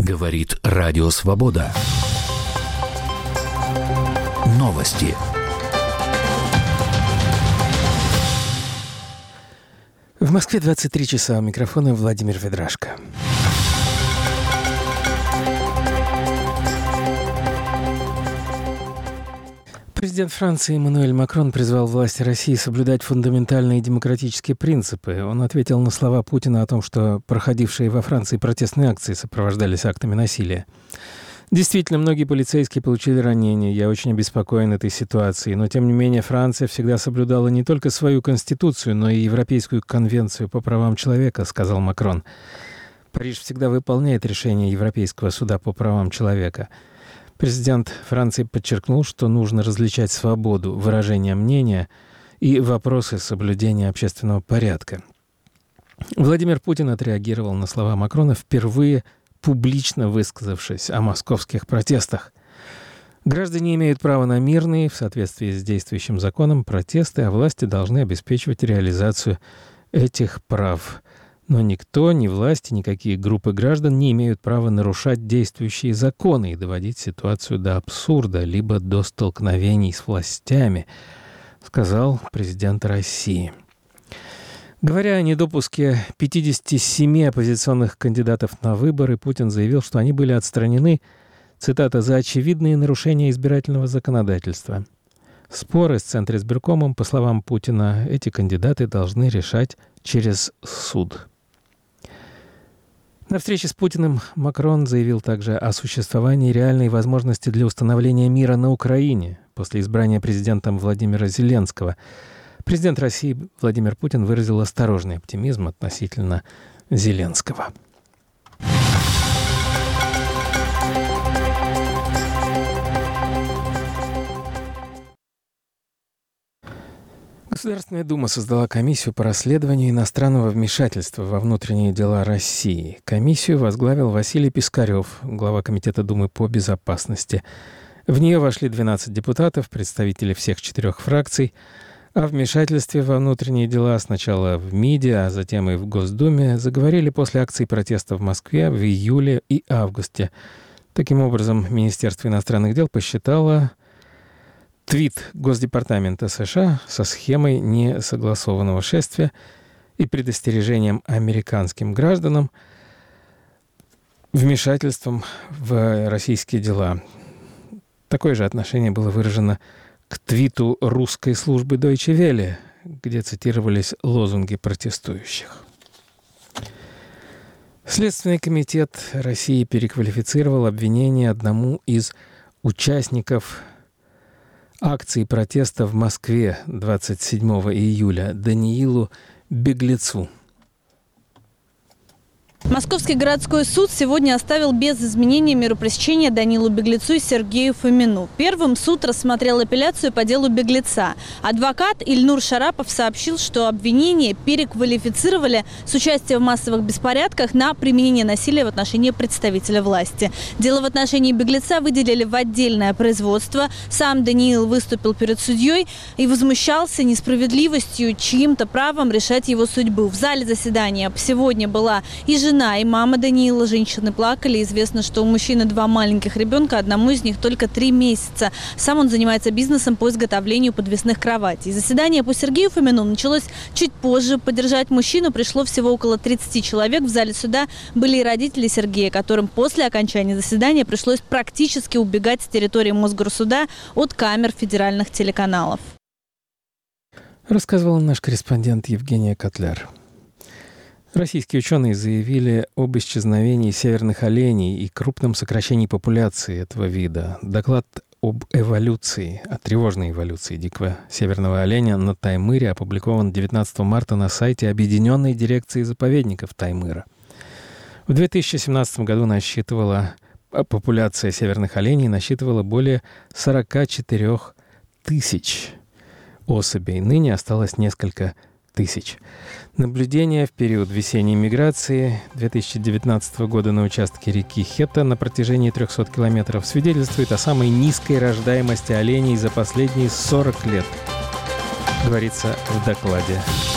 Говорит Радио Свобода. Новости. В Москве 23 часа. У микрофона Владимир Ведрашко. Президент Франции Эммануэль Макрон призвал власти России соблюдать фундаментальные демократические принципы. Он ответил на слова Путина о том, что проходившие во Франции протестные акции сопровождались актами насилия. Действительно, многие полицейские получили ранения. Я очень обеспокоен этой ситуацией. Но, тем не менее, Франция всегда соблюдала не только свою конституцию, но и Европейскую конвенцию по правам человека, сказал Макрон. Париж всегда выполняет решения Европейского суда по правам человека. Президент Франции подчеркнул, что нужно различать свободу выражения мнения и вопросы соблюдения общественного порядка. Владимир Путин отреагировал на слова Макрона, впервые публично высказавшись о московских протестах. Граждане имеют право на мирные, в соответствии с действующим законом, протесты, а власти должны обеспечивать реализацию этих прав. Но никто, ни власти, никакие группы граждан не имеют права нарушать действующие законы и доводить ситуацию до абсурда, либо до столкновений с властями, сказал президент России. Говоря о недопуске 57 оппозиционных кандидатов на выборы, Путин заявил, что они были отстранены, цитата, «за очевидные нарушения избирательного законодательства». Споры с Центризбиркомом, по словам Путина, эти кандидаты должны решать через суд. На встрече с Путиным Макрон заявил также о существовании реальной возможности для установления мира на Украине после избрания президентом Владимира Зеленского. Президент России Владимир Путин выразил осторожный оптимизм относительно Зеленского. Государственная Дума создала комиссию по расследованию иностранного вмешательства во внутренние дела России. Комиссию возглавил Василий Пискарев, глава Комитета Думы по безопасности. В нее вошли 12 депутатов, представители всех 4 фракций. О вмешательстве во внутренние дела сначала в МИДе, а затем и в Госдуме заговорили после акций протеста в Москве в июле и августе. Таким образом, Министерство иностранных дел посчитало твит Госдепартамента США со схемой несогласованного шествия и предостережением американским гражданам вмешательством в российские дела. Такое же отношение было выражено к твиту русской службы Deutsche Welle, где цитировались лозунги протестующих. Следственный комитет России переквалифицировал обвинение одному из участников акции протеста в Москве 27 июля Даниилу Беглецу. Московский городской суд сегодня оставил без изменения меру пресечения Даниилу Беглецу и Сергею Фомину. Первым суд рассмотрел апелляцию по делу Беглеца. Адвокат Ильнур Шарапов сообщил, что обвинение переквалифицировали с участием в массовых беспорядках на применение насилия в отношении представителя власти. Дело в отношении Беглеца выделили в отдельное производство. Сам Даниил выступил перед судьей и возмущался несправедливостью, чьим-то правом решать его судьбу. В зале заседания сегодня была и жена, и мама Даниила. Женщины плакали. Известно, что у мужчины 2 маленьких ребенка, одному из них только 3 месяца. Сам он занимается бизнесом по изготовлению подвесных кроватей. Заседание по Сергею Фомину началось чуть позже. Поддержать мужчину пришло всего около 30 человек. В зале суда были и родители Сергея, которым после окончания заседания пришлось практически убегать с территории Мосгорсуда от камер федеральных телеканалов. Рассказывал наш корреспондент Евгения Котляр. Российские ученые заявили об исчезновении северных оленей и крупном сокращении популяции этого вида. Доклад об эволюции, о тревожной эволюции дикого северного оленя на Таймыре опубликован 19 марта на сайте Объединенной дирекции заповедников Таймыра. В 2017 году популяция северных оленей насчитывала более 44 тысяч особей. Ныне осталось несколько тысяч. Наблюдения в период весенней миграции 2019 года на участке реки Хетта на протяжении 300 километров свидетельствует о самой низкой рождаемости оленей за последние 40 лет, говорится в докладе.